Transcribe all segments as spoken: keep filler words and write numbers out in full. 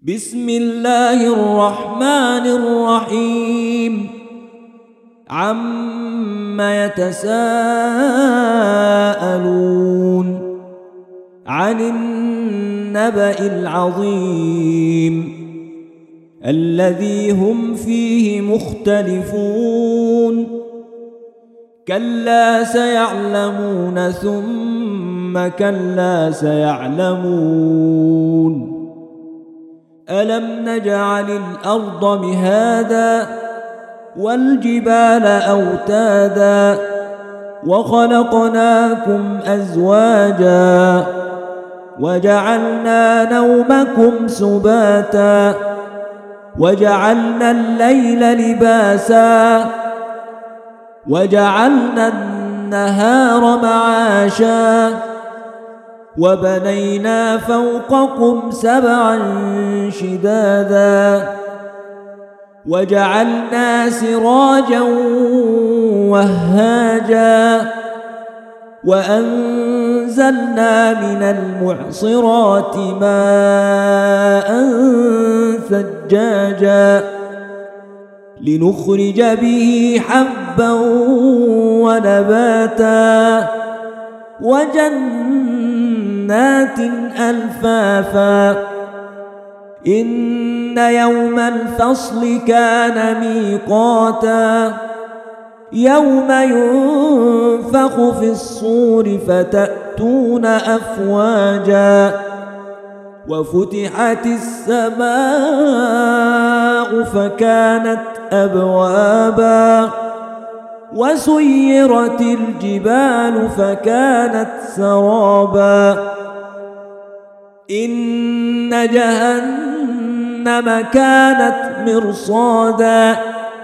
بسم الله الرحمن الرحيم عم يتساءلون عن النبأ العظيم الذي هم فيه مختلفون كلا سيعلمون ثم كلا سيعلمون ألم نجعل الأرض مهادا والجبال أوتادا وخلقناكم أزواجا وجعلنا نومكم سباتا وجعلنا الليل لباسا وجعلنا النهار معاشا وبنينا فوقكم سبعا شدادا وجعلنا سراجا وهاجا وأنزلنا من المعصرات ماء ثجاجا لنخرج به حبا ونباتا وجنات ألفافا إن يوم الفصل كان ميقاتا يوم ينفخ في الصور فتأتون أفواجا وفتحت السماء فكانت أبوابا وسيرت الجبال فكانت سرابا إن جهنم كانت مرصادا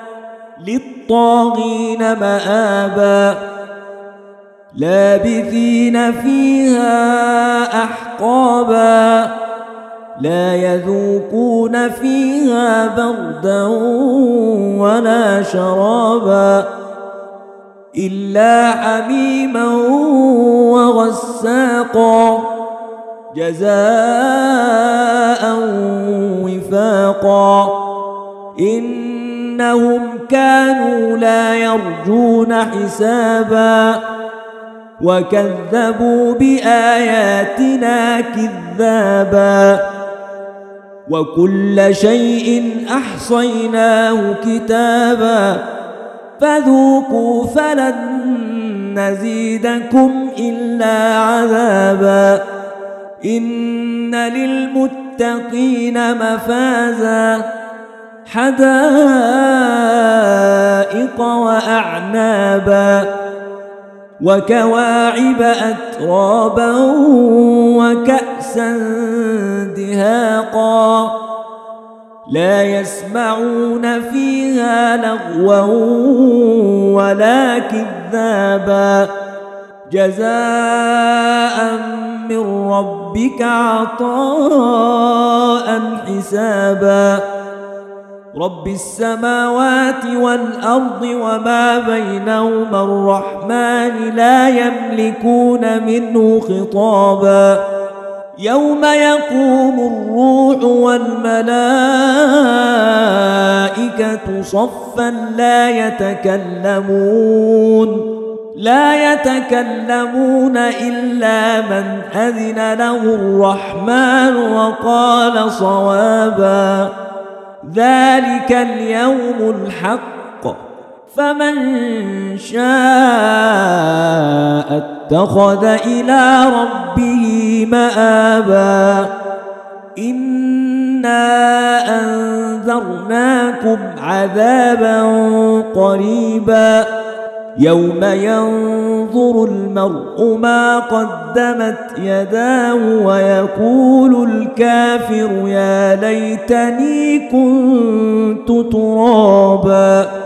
للطاغين مآبا لابثين فيها أحقابا لا يذوقون فيها بردا ولا شرابا إلا حميما وغساقا جزاء وفاقا إنهم كانوا لا يرجون حسابا وكذبوا بآياتنا كذابا وكل شيء أحصيناه كتابا فذوقوا فلن نزيدكم إلا عذابا إن للمتقين مفازا حدائق وأعنابا وكواعب أترابا وكأسا دهاقا لا يسمعون فيها لغوا ولا كذابا جزاء من ربك عطاء حسابا رب السماوات والأرض وما بينهما الرحمن لا يملكون منه خطابا يوم يقوم الروح والملائكة صفا لا يتكلمون لا يتكلمون إلا من أذن له الرحمن وقال صوابا ذلك اليوم الحق فمن شاء اتخذ إلى ربه مآبا إنا أنذرناكم عذابا قريبا يوم ينظر المرء ما قدمت يداه ويقول الكافر يا ليتني كنت ترابا.